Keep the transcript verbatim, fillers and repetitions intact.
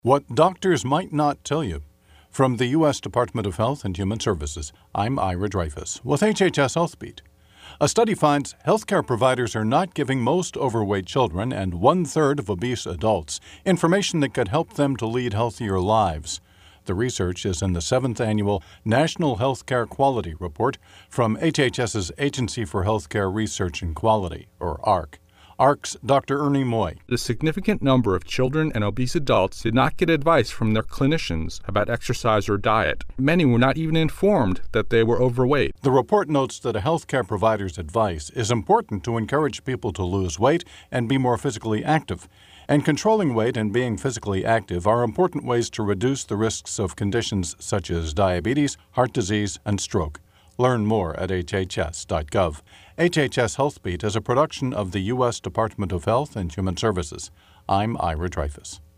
What doctors might not tell you. From the U S Department of Health and Human Services, I'm Ira Dreyfus with H H S HealthBeat. A study finds healthcare providers are not giving most overweight children and one-third of obese adults information that could help them to lead healthier lives. The research is in the seventh Annual National Healthcare Quality Report from HHS's Agency for Healthcare Research and Quality, or A R C. A R C's Doctor Ernie Moy. A significant number of children and obese adults did not get advice from their clinicians about exercise or diet. Many were not even informed that they were overweight. The report notes that a healthcare provider's advice is important to encourage people to lose weight and be more physically active. And controlling weight and being physically active are important ways to reduce the risks of conditions such as diabetes, heart disease, and stroke. Learn more at H H S dot gov. H H S HealthBeat is a production of the U S Department of Health and Human Services. I'm Ira Dreyfus.